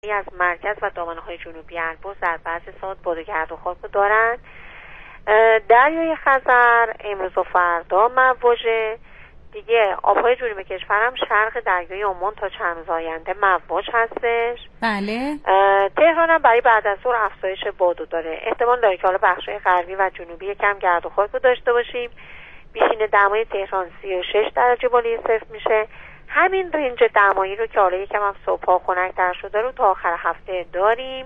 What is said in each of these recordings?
از مرکز و دامنه‌های جنوبی البرز در بعضی ساعات باد گرد و خاک رو دارن. دریای خزر امروز و فردا مواجه. دیگه آبهای جنوب کشورم شرق دریای عمان تا چند روز آینده مواج هستش. بله. تهران هم برای بعد از ظهر افزایش بادو داره. احتمال داره که حالا بخشای غربی و جنوبی یکم گرد و خاک رو داشته باشیم. بیشین دمای تهران 36 درجه بالای صفر میشه. همین رنج دمایی رو که حالا یکم هم صبح‌ها خنک‌تر شده رو تا آخر هفته داریم.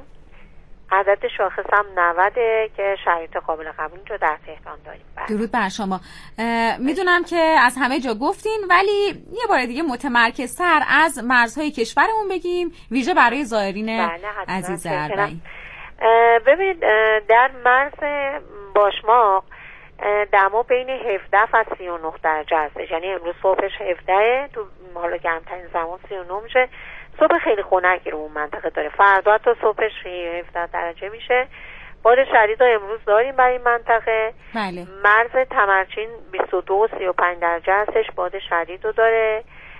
عدد شاخص هم 90 که شرایط قابل قبول رو در تهران داریم. درود بر شما. میدونم که از همه جا گفتین ولی یه بار دیگه متمرکزتر از مرزهای کشورمون بگیم ویژه برای زائرین عزیز اربعین. ببینید در مرز باشماق دما بین 17 و 39 درجه هستش، یعنی امروز صبحش 17 تو حالا گرمترین زمان 39 میشه. صبح خیلی خنکی رو اون منطقه داره. فردا تا صبحش 17 درجه میشه. باد شدید رو امروز داریم برای این منطقه. بله. مرز تمرچین 22 و 35 درجه هستش، باد شدید رو داره.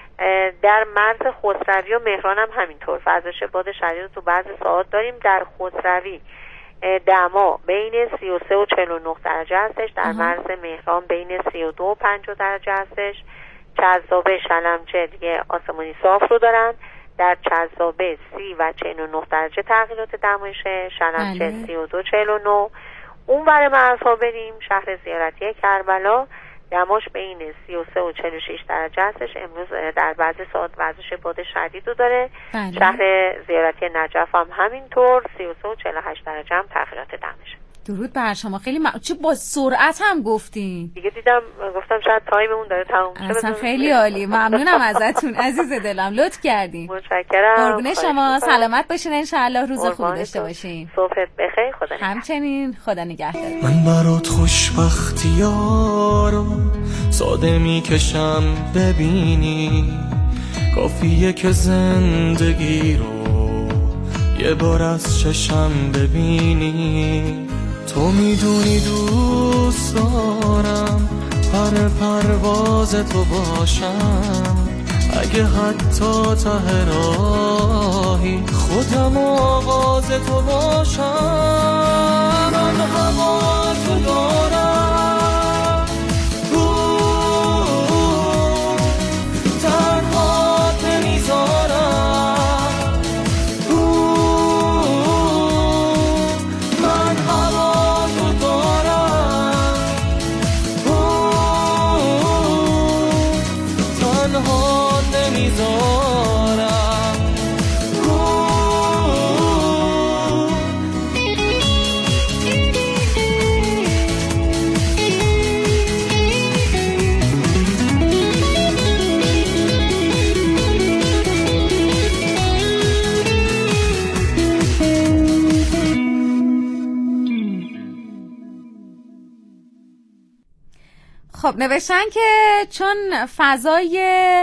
در مرز خسروی و مهران هم همینطور فضاش باد شدید رو تو بعضی ساعات داریم. در خسروی دما بین 33 و 49 درجه هستش. در مرز مهران بین 32 و 50 درجه هستش. جذابه شلمچه دیگه آسمانی صاف رو دارن. در جذابه 30 و 49 درجه تغییرات دمایشه. شلمچه 32 49. اون ور مرزها بریم شهر زیارتی کربلا دماش بین 33 و 46 درجه هستش. امروز در بعضی ساعت وزش باد شدید رو داره. شهر زیارتی نجف هم همینطور 33 و 48 درجه هم تغییرات دمشه. درود بر شما. خیلی چه با سرعت هم گفتین دیگه. دیدم گفتم شاید تایممون داره تموم شه. اصلا خیلی عالی. ممنونم ازتون عزیز دلم، لطف کردین. متشکرم. قربون شما. سلامت باشین ان شاء الله. روز خوبی داشته باشین. صبحت بخیر. خدا نگهدار. همچنین. خدا نگهدار. من برات خوشبختیارو ساده میکشم ببینی، کافیه که زندگی رو یه بار از چشم ببینی. تو میدونی دوست دارم پر پرواز تو باشم، اگه حتی ته راهی خودم آغاز تو باشم. من هوا تو دارم تنها نمیذارم. من هوا تو دارم تنها نمیذارم. خب نوشتن که چون فضای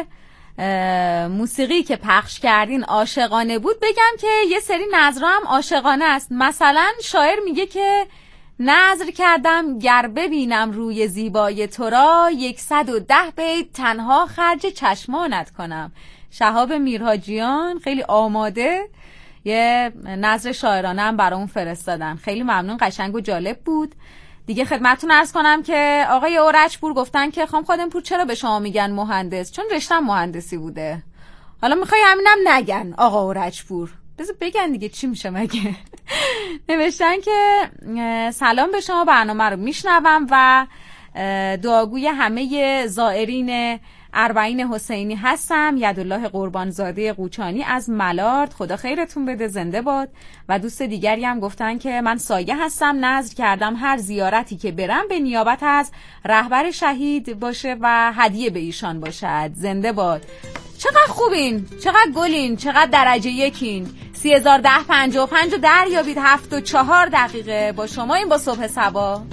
موسیقی که پخش کردین عاشقانه بود، بگم که یه سری نظرها هم عاشقانه است. مثلا شاعر میگه که نظر کردم گر ببینم روی زیبای تو را 110 بیت تنها خرج چشمانت کنم. شهاب میرحاجیان خیلی آماده یه نظر شاعرانه هم برامون فرستادن. خیلی ممنون، قشنگ و جالب بود. دیگه خدمتتون عرض کنم که آقای اورچپور گفتن که خانم خادمپور چرا به شما میگن مهندس؟ چون رشتم مهندسی بوده. حالا میخوای همینم نگن آقا اورچپور، بذار بگن دیگه چی میشه مگه. نوشتن که سلام به شما، برنامه رو میشنوم و دعاگوی همه زائرین اربعین حسینی هستم. یدالله قربانزاده قوچانی از ملارد، خدا خیرتون بده، زنده باد. و دوست دیگری هم گفتن که من سایه هستم، نذر کردم هر زیارتی که برم به نیابت از رهبر شهید باشه و هدیه به ایشان باشد، زنده باد. چقدر خوبین، چقدر گلین، چقدر درجه یکین. 301055 رو دریابید. 7 و 4 دقیقه با شما این با صبح صبا.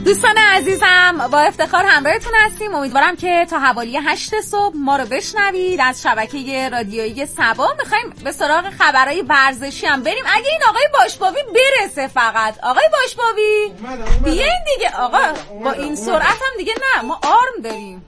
دوستان عزیزم با افتخار همراهتون هستیم. امیدوارم که تا حوالی 8 صبح ما رو بشنوید از شبکه رادیویی صبا. میخوایم به سراغ خبرهای ورزشی هم بریم. اگه این آقای باشباوی برسه، فقط آقای باشباوی بیاین دیگه. آقا با این سرعت هم دیگه نه، ما آرم داریم.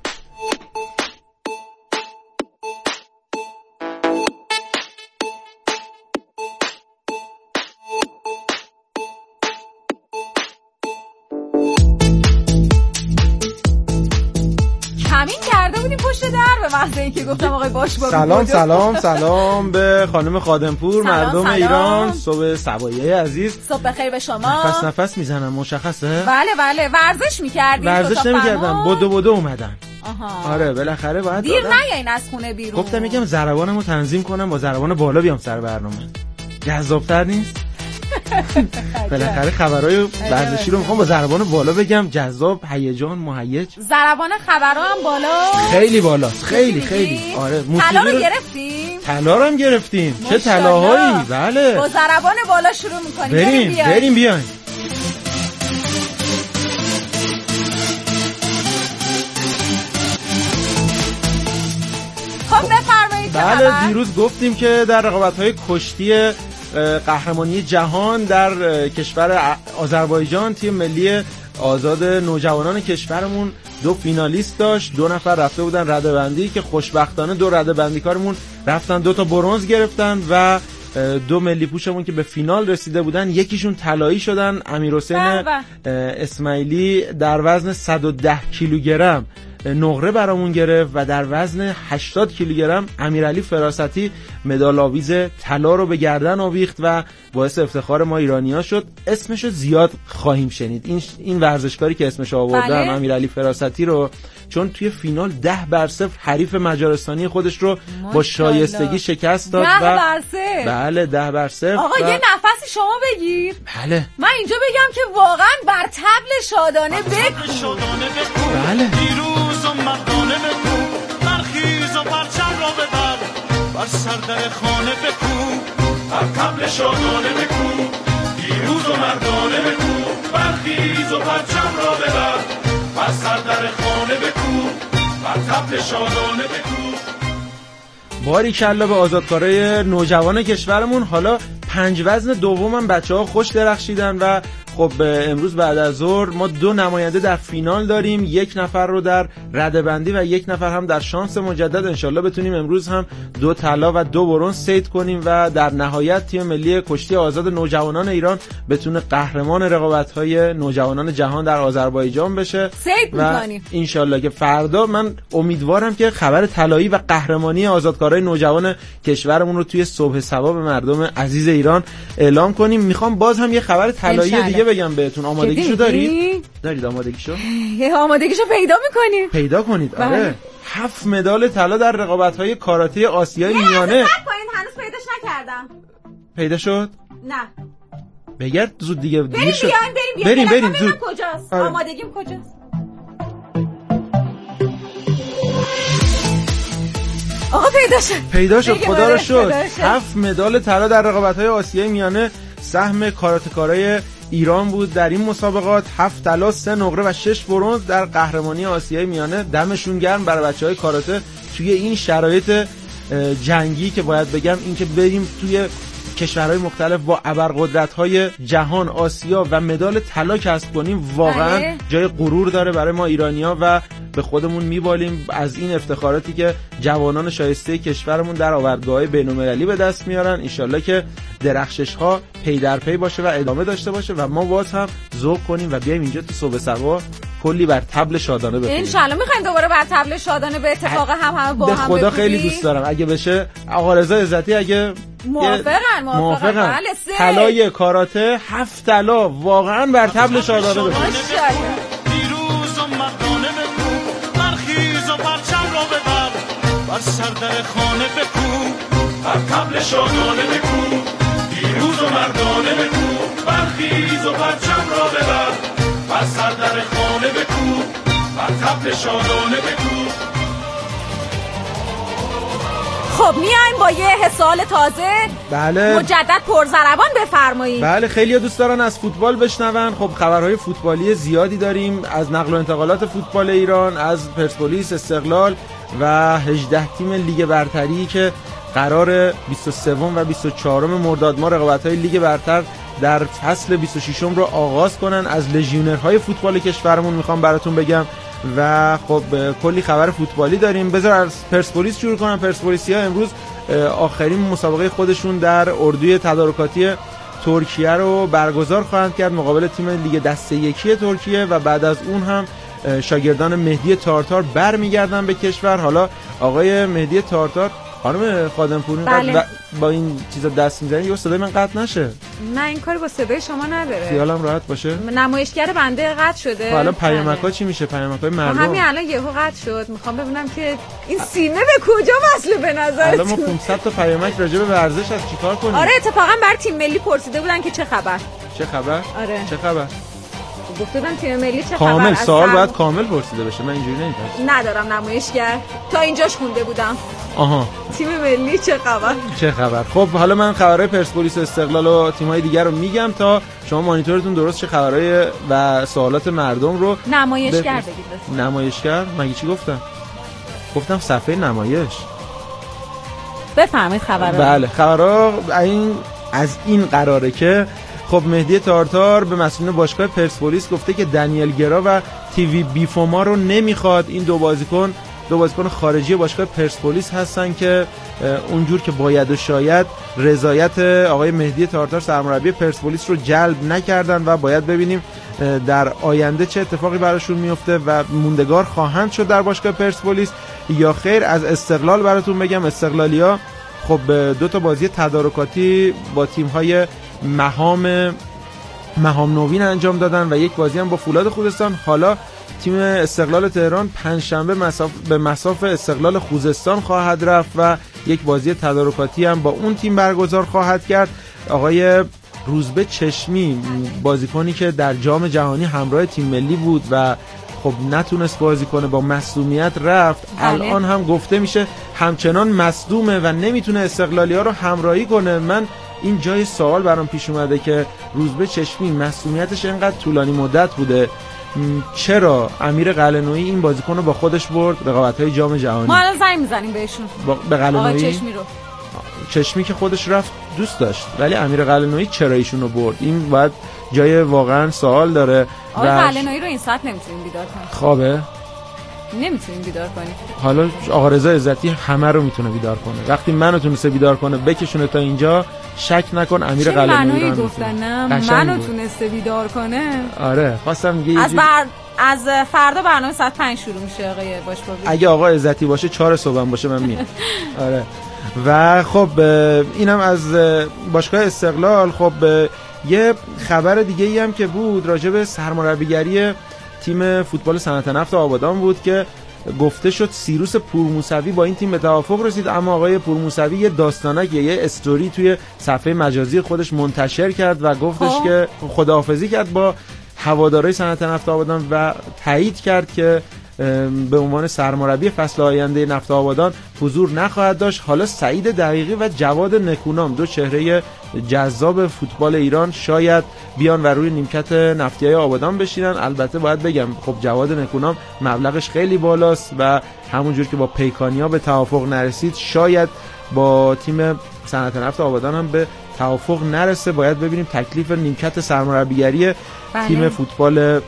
به محض اینکه گفتم آقای باشباوی. سلام به خانم خادمپور، مردم ایران. صبح سبایه عزیز، صبح بخیر به شما. نفس میزنم، مشخصه؟ بله ورزش میکردیم. ورزش نمیکردم، بدو اومدن. آره بالاخره باید دیر نیاین از خونه بیرون. گفتم یکم ضربانمو تنظیم کنم، با ضربان بالا بیام سر برنامه. جذاب‌تر نیست؟ بالاخره خبرای ورزشی رو میخوام با ضربان بالا بگم، جذاب، هیجان، مهیج. ضربان خبرها هم بالا، خیلی بالاست، خیلی. آره طلا رو گرفتیم. طلا رو هم گرفتیم. چه طلاهایی. بله با ضربان بالا شروع می‌کنیم. بریم بیاین. خب بفرمایید. بله دیروز گفتیم که در رقابت‌های کشتی قهرمانی جهان در کشور آذربایجان تیم ملی آزاد نوجوانان کشورمون 2 فینالیست داشت. 2 نفر رفته بودن رده‌بندی که خوشبختانه 2 رده‌بندیکارمون رفتن 2 تا برنز گرفتن و 2 ملی پوشمون که به فینال رسیده بودن یکیشون طلایی شدن. امیرحسین اسماعیلی در وزن 110 کیلوگرم نقره برامون گرفت و در وزن 80 کیلوگرم امیرعلی فراستی مدال آویز طلا رو به گردن آویخت و باعث افتخار ما ایرانی‌ها شد. اسمشو زیاد خواهیم شنید، این ورزشکاری که اسمش آوردم، امیرعلی فراستی رو، چون توی فینال 10-0 حریف مجارستانی خودش رو با شایستگی شکست داد. 10-0. بله 10-0. آقا یه نفسی شما بگیر. بله من اینجا بگم که واقعا بر طبل شادانه بکو. بله دیروز و مردانه بکو، برخیز و پرچم را ببر، بر سردر خانه بکو، بر طبل شادانه بکو. دیروز و مردانه بکو، برخیز و پرچم را ببر، بر سردر خانه بکو، بر طبل شادانه بکو. باریکلا به آزادکارای نوجوان کشورمون. حالا 5 وزن دومم بچه‌ها خوش درخشیدن و خب امروز بعد از ظهر ما 2 نماینده در فینال داریم، 1 نفر رو در رده‌بندی و 1 نفر هم در شانس مجدد. انشالله بتونیم امروز هم 2 طلا و 2 برنز صید کنیم و در نهایت تیم ملی کشتی آزاد نوجوانان ایران بتونه قهرمان رقابت‌های نوجوانان جهان در آذربایجان بشه. صید می‌کنیم انشالله که فردا من امیدوارم که خبر طلایی و قهرمانی آزادکارای نوجوان کشورمون رو توی صبح صبا به مردم عزیز ایران اعلام کنیم. میخوام باز هم یه خبر طلایی دیگه بگم بهتون. آمادگیشو دارید آمادگیشو پیدا کنید. آره 7 مدال طلا در رقابت‌های کاراته آسیای میانه. هنوز پیداش نکردم. پیدا شد؟ نه. بگرد زود دیگه. بریم زود. کجاست؟ آمادگیم کجاست؟ آقا پیدا شد. خدا رو شد. 7 مدال طلا در رقابت‌های آسیای میانه سهم کاراته‌کارای ایران بود در این مسابقات. 7 طلا، 3 نقره و 6 برنز در قهرمانی آسیای میانه. دمشون گرم برای بچه‌های کاراته توی این شرایط جنگی که باید بگم این که بریم توی کشورهای مختلف با ابرقدرت‌های جهان، آسیا و مدال طلا کسب کنیم واقعا جای غرور داره برای ما ایرانی‌ها و به خودمون میبالیم از این افتخاراتی که جوانان شایسته کشورمون در آوردگاه‌های بین‌المللی به دست میارن. انشالله که درخشش‌ها پی در پی باشه و ادامه داشته باشه و ما باز هم ذوق کنیم و بیایم اینجا تو صبح صبا کلی بر طبل شادانه بخونیم. انشالله می‌خوایم دوباره بر طبل شادانه به اتفاق همه با هم خدا خیلی دوست دارم اگه بشه. آقا رضا عزتی اگه موافقن. بله طلای کاراته 7 طلا واقعا بر طبل شادانه بخونیم. دیروز و مردانه بکو، برخیز و پرچم را ببر، بر سردر خانه بکو، بر طبل شادانه بکو. دیروز و مردانه بکو، برخیز و پرچم را ببر، بر سردر خانه بکو، بر طبل شادانه بکو. خب خب میایم با یه سوال تازه. بله مجدد پرزربان بفرمایید. بله خیلی دوست دارن از فوتبال بشنون. خب خبرهای فوتبالی زیادی داریم از نقل و انتقالات فوتبال ایران، از پرسپولیس، استقلال و 18 تیم لیگ برتری که قرار 23 و 24 مرداد ماه رقابت‌های لیگ برتر در فصل 26 رو آغاز کنن. از لژیونرهای فوتبال کشورمون میخوام براتون بگم و خب کلی خبر فوتبالی داریم. بذار از پرسپولیس شروع کنم. پرسپولیسیا امروز آخرین مسابقه خودشون در اردوی تدارکاتی ترکیه رو برگزار خواهند کرد مقابل تیم لیگ دسته یکی ترکیه و بعد از اون هم شاگردان مهدی تارتار برمیگردن به کشور. حالا آقای مهدی تارتار، خانم خادمپوری، بله. با این چیزا دست میزنید یه صدای من قطع نشه؟ نه این کاری با صدای شما نداره. خیالم راحت باشه. نمایشگر بنده قطع شده. حالا پیامک‌ها چی میشه؟ پیامک‌های مردم. همین الان یهو قطع شد. میخوام ببینم که این سیمه به کجا وصله به نظرتون؟ الان ما 500 تا پیامک راجع به ورزش از چیکار کنیم؟ آره اتفاقا برای تیم ملی پرسیده بودن که چه خبر. چه خبر؟ آره. چه خبر؟ گفتم تیم ملی چه کامل خبر؟ سوال باید کامل پرسیده بشه. من اینجوری نمی‌پرسم. ندارم نمایشگر. تا اینجاش خونده بودم. آها. تیم ملی چه خبر؟ چه خبر؟ خب حالا من خبرهای پرسپولیس و استقلال و تیم‌های دیگر رو میگم تا شما مانیتورتون درست چه خبرهای و سوالات مردم رو نمایشگر بگید. نمایشگر؟ مگه چی گفتم؟ گفتم صفحه نمایش. بفرمایید خبرها. بله خبرها از این قراره که خب مهدی تارتار به مسئولین باشگاه پرسپولیس گفته که دنیل گرا و تیوی بیفوما رو نمیخواد. این دو بازیکن خارجی باشگاه پرسپولیس هستن که اونجور که باید و شاید رضایت آقای مهدی تارتار سرمربی پرسپولیس رو جلب نکردن و باید ببینیم در آینده چه اتفاقی براشون میفته و موندگار خواهند شد در باشگاه پرسپولیس یا خیر. از استقلال براتون بگم استقلالیا خب 2 تا بازی تدارکاتی با تیم‌های مهام نوین انجام دادن و یک بازی هم با فولاد خوزستان. حالا تیم استقلال تهران پنجشنبه به مصاف استقلال خوزستان خواهد رفت و یک بازی تدارکاتی هم با اون تیم برگزار خواهد کرد. آقای روزبه چشمی بازیکنی که در جام جهانی همراه تیم ملی بود و خب نتونست بازی کنه، با مصدومیت رفت. الان هم گفته میشه همچنان مصدومه و نمیتونه استقلالی‌ها رو همراهی کنه. من این جای سوال برام پیش اومده که روزبه چشمی مصدومیتش اینقدر طولانی مدت بوده، چرا امیر قلعه‌نویی این بازیکن رو با خودش برد رقابت‌های جام جهانی؟ ما الان زنگ می‌زنیم بهشون. به قلعه‌نویی چشمی رو. چشمی که خودش رفت دوست داشت، ولی امیر قلعه‌نویی چرا ایشون رو برد؟ این باید جای واقعا سوال داره. آقای قلعه‌نویی رو این ساعت نمیتونیم بیدار کنیم. خوابه؟ نمیتونیم بیدار کنیم. حالا آقا رضا عزتی همه رو میتونه بیدار کنه. وقتی منو تونسته بیدار کنه بکشونه تا اینجا، شک نکن امیر قلعه‌نویی رو گفتن نه منو تونسته بیدار کنه. آره خواستم میگه از فردا برنامه ساعت 5 شروع میشه آقای باشپاوی. اگه آقا عزتی باشه 4 صبح باشه من میام. آره. و خب اینم از باشگاه استقلال. خب یه خبر دیگه ای هم که بود راجع به سرمربیگری تیم فوتبال صنعت نفت آبادان بود که گفته شد سیروس پورموسوی با این تیم به توافق رسید، اما آقای پورموسوی یه داستانک یه استوری توی صفحه مجازی خودش منتشر کرد و گفتش که خداحافظی کرد با هوادارهای صنعت نفت آبادان و تایید کرد که به عنوان سرمربی فصل آینده نفت آبادان حضور نخواهد داشت. حالا سعید دقیقی و جواد نکونام، 2 چهره جذاب فوتبال ایران، شاید بیان و روی نیمکت نفتیای آبادان بشینن. البته باید بگم خب جواد نکونام مبلغش خیلی بالاست و همونجور که با پیکانیا به توافق نرسید شاید با تیم صنعت نفت آبادان هم به توافق نرسه. باید ببینیم تکلیف نیمکت سرمربیگری تیم فوتبال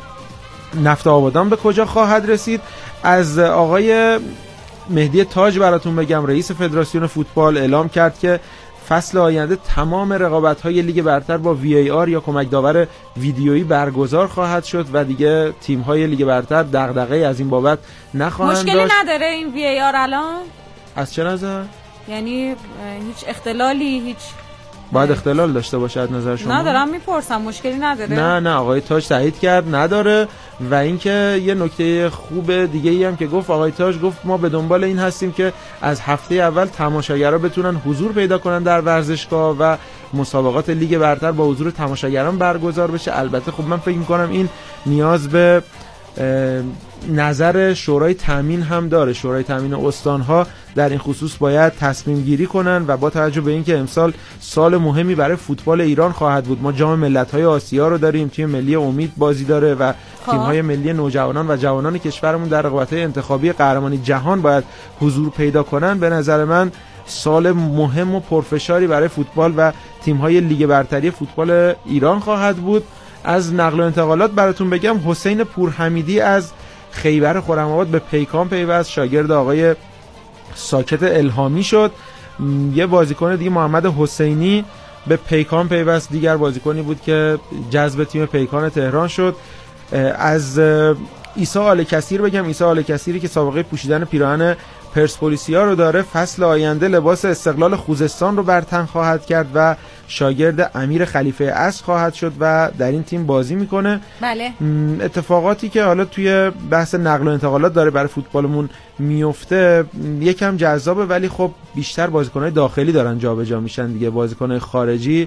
نفت آبادان به کجا خواهد رسید. از آقای مهدی تاج براتون بگم، رئیس فدراسیون فوتبال اعلام کرد که فصل آینده تمام رقابت‌های لیگ برتر با VAR یا کمک داور ویدیویی برگزار خواهد شد و دیگه تیم‌های لیگ برتر دغدغه از این بابت نخواهند داشت. مشکلی نداره این VAR الان؟ از چه نظر؟ یعنی هیچ اختلالی هیچ باید اختلال داشته باشه از نظر شما؟ ندارم میپرسم مشکلی نداره؟ نه آقای تاج تایید کرد نداره. و اینکه یه نکته خوب دیگه ای هم که گفت آقای تاج، گفت ما به دنبال این هستیم که از هفته اول تماشاگرها بتونن حضور پیدا کنن در ورزشگاه و مسابقات لیگ برتر با حضور تماشاگران برگزار بشه. البته خب من فکر می‌کنم این نیاز به نظر شورای تامین هم داره. شورای تامین استان‌ها در این خصوص باید تصمیم گیری کنن و با توجه به اینکه امسال سال مهمی برای فوتبال ایران خواهد بود، ما جام ملت‌های آسیا رو داریم، تیم ملی امید بازی داره و تیم‌های ملی نوجوانان و جوانان کشورمون در رقابت‌های انتخابی قهرمانی جهان باید حضور پیدا کنن. به نظر من سال مهم و پرفشاری برای فوتبال و تیم‌های لیگ برتری فوتبال ایران خواهد بود. از نقل و انتقالات براتون بگم، حسین پورحمیدی از خیبر خرم‌آباد به پیکان پیوست، شاگرد آقای ساکت الهامی شد. یه بازیکن دیگه محمد حسینی به پیکان پیوست، دیگر بازیکنی بود که جذب تیم پیکان تهران شد. از عیسی آل کثیر بگم، عیسی آل کثیری که سابقه پوشیدن پیراهن پرسپولیسیا رو داره، فصل آینده لباس استقلال خوزستان رو بر تن خواهد کرد و شاگرد امیر خلیفه اصل خواهد شد و در این تیم بازی میکنه. بله. اتفاقاتی که حالا توی بحث نقل و انتقالات داره برای فوتبالمون میفته یکم جذابه، ولی خب بیشتر بازیکن‌های داخلی دارن جابجا میشن دیگه. بازیکن‌های خارجی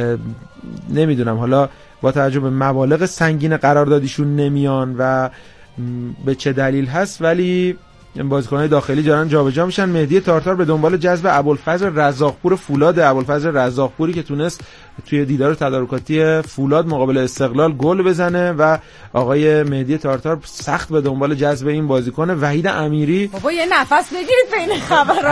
نمیدونم حالا با توجه به مبالغ سنگین قراردادیشون نمیان و به چه دلیل هست، ولی بازیکن‌های داخلی دارن جابجا میشن. مهدی تارتار به دنبال جذب ابوالفضل رزاقپور فولاد، ابوالفضل رزاقپوری که تونست توی دیدار تدارکاتی فولاد مقابل استقلال گل بزنه و آقای مهدی تارتار سخت به دنبال جذب این بازیکن. وحید امیری، بابا یه نفس بگیرید بین خبرها،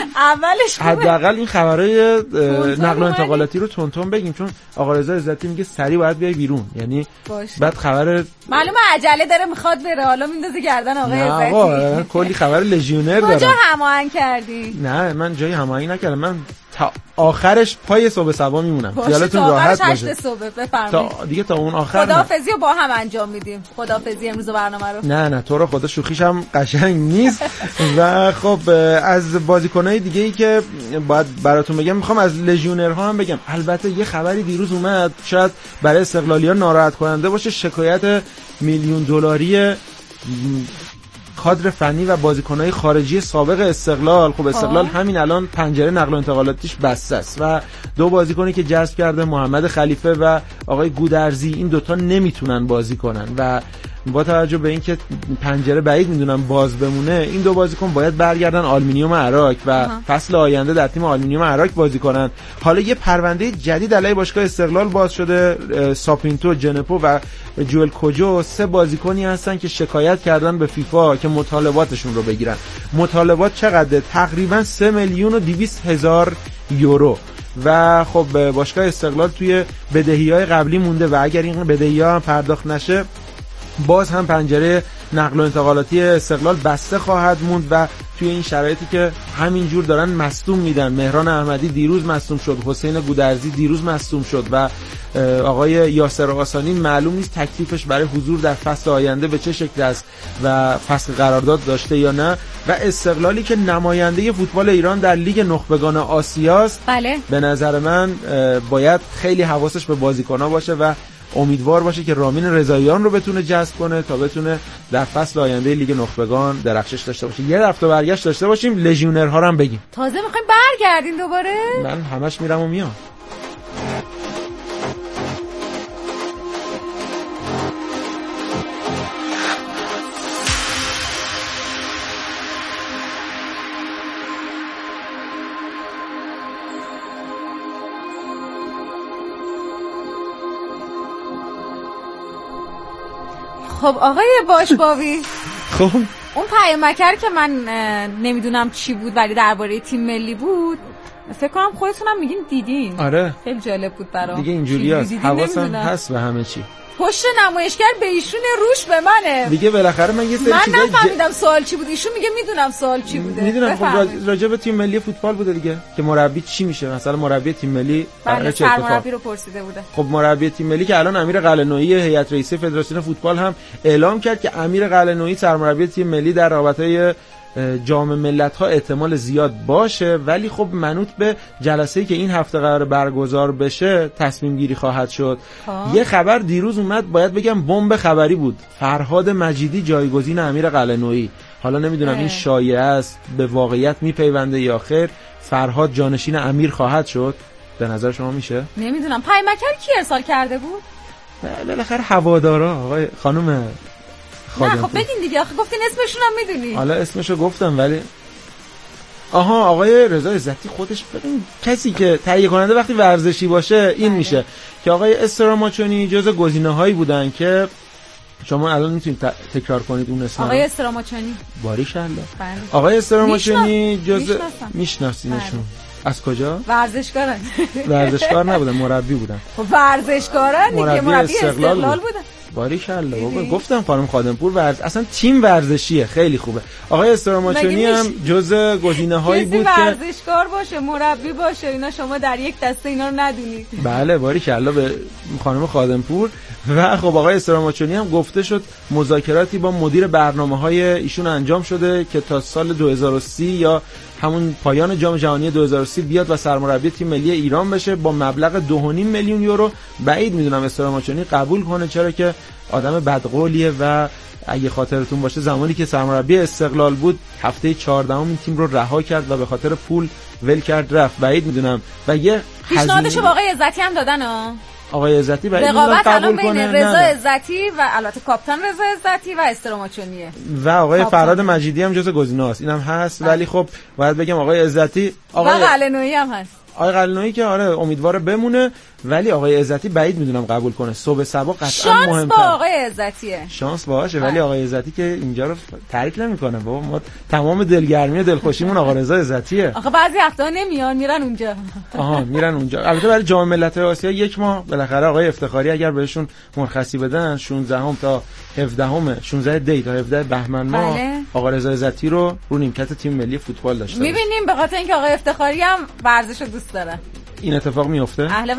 حداقل این خبرهای نقل و انتقالاتی رو تونتون بگیم، چون آقا رضا عزتی میگه سری باید بیای بیرون، یعنی بعد خبر معلومه عجله داره میخواد بره، حالا میندازه گردن آقای عزتی. کلی خبر لژیونر داره. کجا هماهنگ کردی؟ نه من جایی هماهنگ نکردم، من تا آخرش پای صبح صبا میمونم، خیالتون راحت باشه. دیگه تا اون آخر خداحافظی رو با هم انجام میدیم. خداحافظی امروز برنامه رو. نه تو رو خدا شوخیش هم قشنگ نیست. و خب از بازیکنای دیگه ای که باید براتون بگم، میخوام از لژیونرها هم بگم. البته یه خبری دیروز اومد شاید برای استقلالی‌ها ناراحت کننده باشه، شکایت میلیون دلاری کادر فنی و بازیکن‌های خارجی سابق استقلال. خب استقلال همین الان پنجره نقل و انتقالاتیش بسته است و دو بازیکنی که جذب کرده، محمد خلیفه و آقای گودرزی، این دوتا نمیتونن بازی کنن و با توجه به اینکه پنجره بعید میدونم باز بمونه، این دو بازیکن باید برگردن آلومینیوم عراق و فصل آینده در تیم آلومینیوم عراق بازی کنن. حالا یه پرونده جدید علیه باشگاه استقلال باز شده. ساپینتو، جنپو و جوئل کوجو سه بازیکنی هستن که شکایت کردن به فیفا که مطالباتشون رو بگیرن. مطالبات چقدره؟ تقریبا 3,200,000 یورو. و خب باشگاه استقلال توی بدهی‌های قبلی مونده و اگر این بدهی‌ها هم پرداخت نشه باز هم پنجره نقل و انتقالاتی استقلال بسته خواهد موند و توی این شرایطی که همینجور دارن مصدوم میدن. مهران احمدی دیروز مصدوم شد، حسین گودرزی دیروز مصدوم شد و آقای یاسر آسانی معلوم نیست تکلیفش برای حضور در فصل آینده به چه شکل است و فصل قرارداد داشته یا نه. و استقلالی که نماینده فوتبال ایران در لیگ نخبگان آسیاست، بله، به نظر من باید خیلی حواسش به بازیکن‌ها باشه و امیدوار باشه که رامین رضاییان رو بتونه جذب کنه تا بتونه در فصل آینده لیگ نخبگان درخشش داشته باشه. یه رفت و برگشت داشته باشیم. لژیونرها رو هم بگیم. تازه می‌خوایم برگردین دوباره؟ من همش میرم و میام. خب آقای باشباوی، خب اون پیامکر که من نمیدونم چی بود ولی درباره تیم ملی بود، فکر کنم خودتونم میگین دیدین. آره خیلی جالب بود برام. دیگه اینجوری هست، حواسم هست به همه چی. پشت نمایشگر به ایشون، روش به منه دیگه. بالاخره من یه سری چیزا نفهمیدم سوال چی بود. ایشون میگه میدونم سوال چی بوده. میدونم. خب راجع به تیم ملی فوتبال بوده دیگه که مربی چی میشه، مثلا مربی تیم ملی سرمربی رو پرسیده بوده. خب مربی تیم ملی که الان امیر قلعه‌نویی هیئت رئیسه فدراسیون فوتبال هم اعلام کرد که امیر قلعه‌نویی سرمربی تیم ملی در رابطه جام ملت‌ها احتمال زیاد باشه، ولی خب منوط به جلسه‌ای که این هفته قرار برگزار بشه تصمیم گیری خواهد شد. یه خبر دیروز اومد، باید بگم بمب خبری بود. فرهاد مجیدی جایگزین امیر قلعه‌نویی. حالا نمیدونم این شایعه است به واقعیت میپیونده یا خیر. فرهاد جانشین امیر خواهد شد. به نظر شما میشه؟ نمیدونم. پیامکر کی ارسال کرده بود؟ بالاخره هوادارا. آقای خانم نه خب بگین دیگه، آخه گفتین اسمشون هم میدونی. حالا اسمشو گفتم ولی آقای رضا عزتی خودش ببین کسی که تهیه کننده وقتی ورزشی باشه این میشه که آقای استراماچونی جزو گزینه‌هایی بودن که شما الان میتونید تکرار کنید اون اسم. آقای استراماچونی باریکالله. آقای استراماچونی جزو میشناسینشون. از کجا؟ ورزشکارن. ورزشکار نبودن، مربی بودن. ورزشکارن دیگه، مربی استقلال بودن. باریکالله بابا، گفتم خانم خادمپور اصلا تیم ورزشیه، خیلی خوبه. آقای استراماچونی هم جزء گزینه‌هایی بود که ورزشکار باشه، مربی باشه، اینا شما در یک دسته اینا رو ندونید. بله باریکالله به خانم خادمپور. و خب آقای استراماچونی هم گفته شد مذاکراتی با مدیر برنامه‌های ایشون انجام شده که تا سال 2030 یا همون پایان جام جهانی 2030 بیاد و سرمربی تیم ملی ایران بشه با مبلغ 2.5 میلیون یورو. بعید میدونم استراماچونی قبول کنه، چرا که آدم بدقولیه و اگه خاطرتون باشه زمانی که سرمربی استقلال بود هفته 14 این تیم رو رها کرد و به خاطر پول ول کرد رفت. بعید میدونم و یه پیشنهادشو با آقای عزتی هم دادن آقای عزتی بعید میدونم قبول کنه. رضا عزتی و البته کاپیتان رضا عزتی و استراماچونیه و آقای فراد مجیدی هم جزو گزینه‌هاست، اینم هست. ولی خب باید بگم آقای عزتی و قلعه‌نویی هم هست. آقای قلعه‌نویی که آره امیدواره بمونه، ولی آقای عزتی بعید میدونم قبول کنه. صبح صبا قطعا مهمه. شانس با آقای عزتیه. شانس باشه ولی آقای عزتی که اینجا رو تعریف نمیکنه بابا، ما تمام دلگرمی و دلخوشیمون آقا رضا عزتیه. آخه بعضی وقتا نمیان میرن اونجا. میرن اونجا. البته برای جام ملت‌های آسیا یک ماه بالاخره آقای افتخاری اگر بهشون مرخصی بدن 16 تا 17 16 دی تا 17 بهمن ماه آقا رضا عزتی رو نیمکت تیم ملی فوتبال داشته می‌بینیم. به خاطر اینکه آقای افتخاری هم ورزشو دوست داره این اتفاق میفته. اهل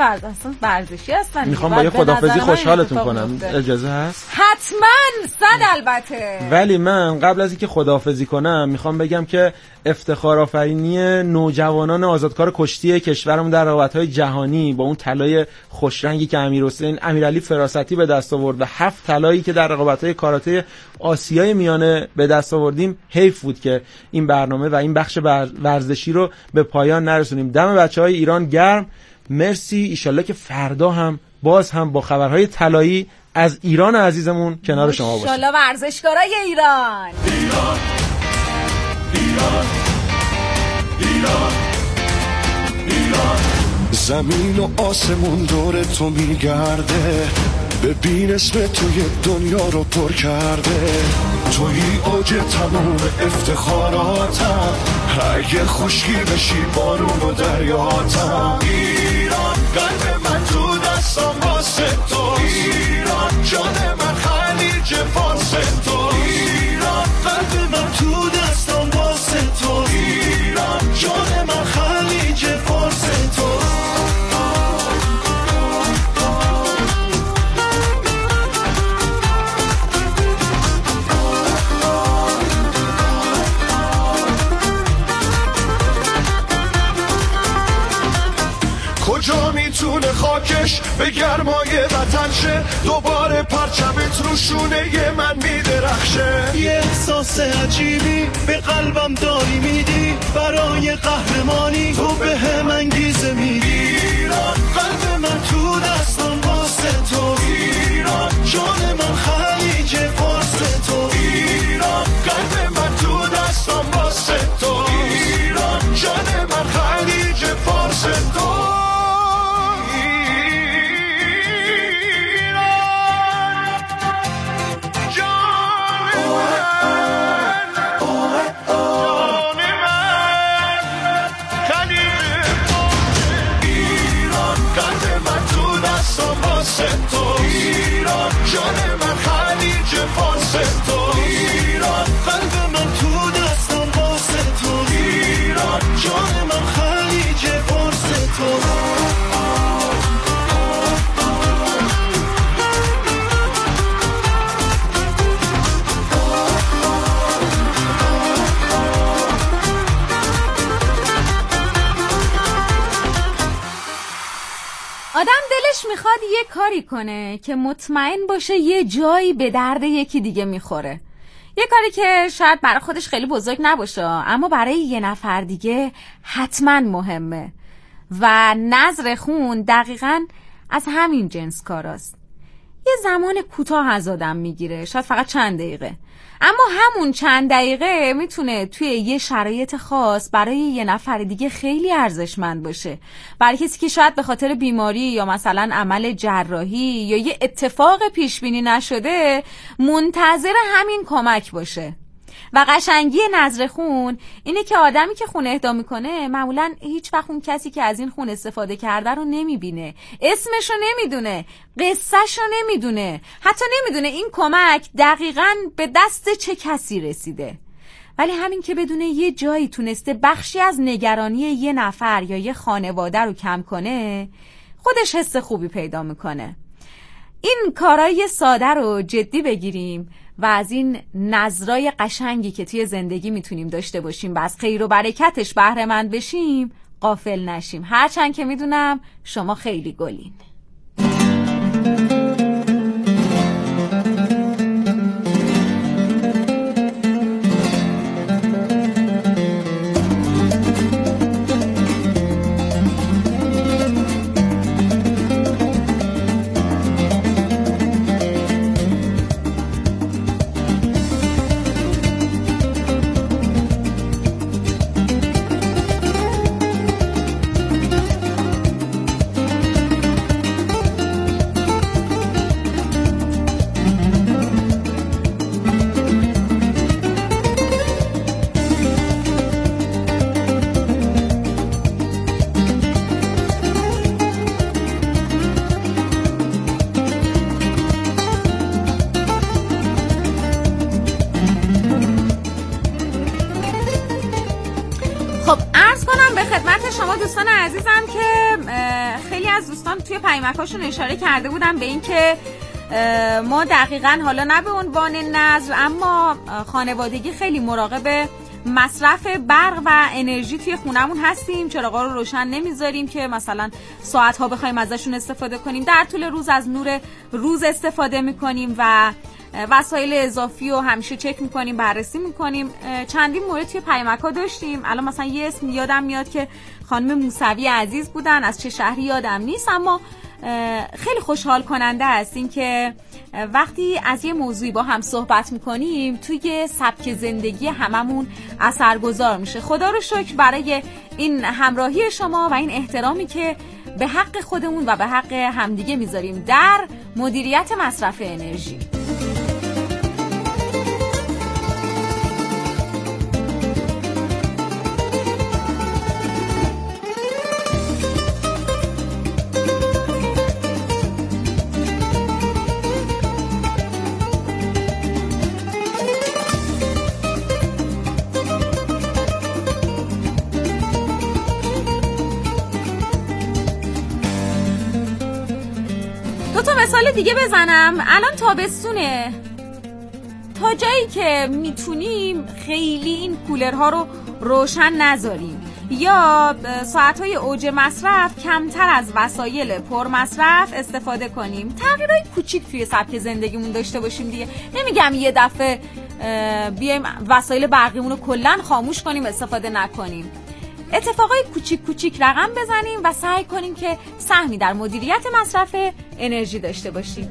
ورزشی هستن. میخوام با یه خدافظی خوشحالتون کنم، اجازه هست؟ حتما صد البته. ولی من قبل از اینکه خدافظی کنم میخوام بگم که افتخارآفرینی نوجوانان آزادکار کشتی کشورمون در رقابت‌های جهانی با اون طلای خوشرنگی که امیرعلی فراستی به دست آورد و 7 طلایی که در رقابت‌های کاراته آسیای میانه به دست آوردیم، حیف بود که این برنامه و این بخش ورزشی رو به پایان نرسونیم. دم بچه‌های ایران گرم. مرسی. ایشالله که فردا هم باز هم با خبرهای طلایی از ایران عزیزمون کنار شما باشیم. ایشالله ورزشکارای ایران. ایران ایران ایران ایران. زمین و آسمون دور تو میگرده، ببین اسم توی دنیا رو پر کرده. توی اوج تموم افتخاراتم، اگه خشکی بشی بارون و دریاتم. ایران قلب من تو دستم واسه تو، ایران جان من خلیج فارس تو، ایران قلب من تو دستم واسه تو، ایران جان من خلیج فارس تو. کجا میتونه خاکش به گرمای وطن شه، دوباره پرچمت رو شونه من میدرخشه. یه احساس عجیبی به قلبم داری میدی، برای قهرمانی تو به هم انگیزه میدی. ایران قلب من تو دستم واسه تو، ایران جان من خلیج فارس تو، ایران قلب من تو دستم واسه تو، ایران جان من خلیج فارس تو. تو ایران جان من خلیج فارس تو، ایران قلب من تو دستم واسه تو، ایران جان من خلیج فارس تو. آدم دلش میخواد یه کاری کنه که مطمئن باشه یه جایی به درد یکی دیگه میخوره. یه کاری که شاید برای خودش خیلی بزرگ نباشه اما برای یه نفر دیگه حتما مهمه و نظر خون دقیقاً از همین جنس کاراست. یه زمان کوتاه از آدم میگیره، شاید فقط چند دقیقه، اما همون چند دقیقه میتونه توی یه شرایط خاص برای یه نفر دیگه خیلی ارزشمند باشه. برای کسی که شاید به خاطر بیماری یا مثلا عمل جراحی یا یه اتفاق پیش بینی نشده منتظر همین کمک باشه. و قشنگی نذر خون اینه که آدمی که خون اهدا میکنه معمولا هیچ وقت اون کسی که از این خون استفاده کرده رو نمیبینه، اسمشو نمیدونه، قصهشو نمیدونه، حتی نمیدونه این کمک دقیقاً به دست چه کسی رسیده. ولی همین که بدونه یه جایی تونسته بخشی از نگرانی یه نفر یا یه خانواده رو کم کنه، خودش حس خوبی پیدا میکنه. این کارای ساده رو جدی بگیریم و از این نظرای قشنگی که توی زندگی میتونیم داشته باشیم و از خیر و برکتش بهره مند بشیم غافل نشیم. هرچند که میدونم شما خیلی گلین. خب عرض کنم به خدمت شما دوستان عزیزم که خیلی از دوستان توی پیامکاشون اشاره کرده بودن به این که ما دقیقاً حالا نه به عنوان نظر اما خانوادگی خیلی مراقب مصرف برق و انرژی توی خونمون هستیم، چراغا رو روشن نمیذاریم که مثلا ساعت‌ها بخوایم ازشون استفاده کنیم، در طول روز از نور روز استفاده میکنیم و وسایل اضافی رو همیشه چک میکنیم، بررسی میکنیم. چندین مورد توی پیامک‌ها داشتیم. الان مثلا یه اسم یادم میاد که خانم موسوی عزیز بودن، از چه شهری یادم نیست، اما خیلی خوشحال کننده است این که وقتی از یه موضوعی با هم صحبت میکنیم توی سبک زندگی هممون اثرگذار میشه. خدا رو شکر برای این همراهی شما و این احترامی که به حق خودمون و به حق همدیگه میذاریم در مدیریت مصرف انرژی. مثال دیگه بزنم، الان تابستونه، تا جایی که میتونیم خیلی این کولرها رو روشن نذاریم یا ساعتهای اوج مصرف کمتر از وسایل پرمصرف استفاده کنیم. تغییرهای کوچیک توی سبک زندگیمون داشته باشیم دیگه. نمیگم یه دفعه بیایم وسایل برقیمون رو کلاً خاموش کنیم، استفاده نکنیم. اتفاقای کوچیک کوچیک رقم بزنیم و سعی کنیم که سهمی در مدیریت مصرف انرژی داشته باشیم.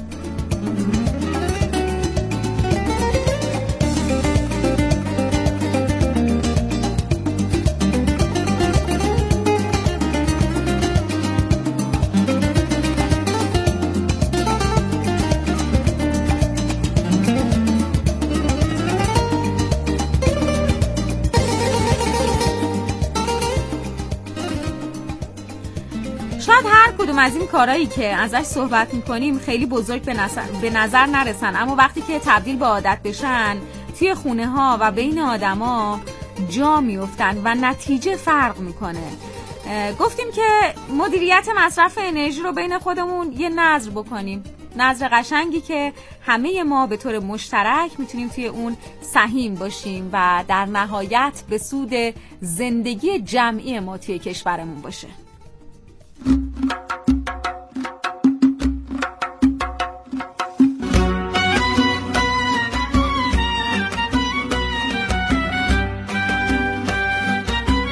شاید هر کدوم از این کارهایی که ازش صحبت میکنیم خیلی بزرگ به نظر نرسن، اما وقتی که تبدیل به عادت بشن توی خونه ها و بین آدم ها جا میفتن و نتیجه فرق میکنه. گفتیم که مدیریت مصرف انرژی رو بین خودمون یه نظر بکنیم، نظر قشنگی که همه ما به طور مشترک میتونیم توی اون سهیم باشیم و در نهایت به سود زندگی جمعی ما توی کشورمون باشه.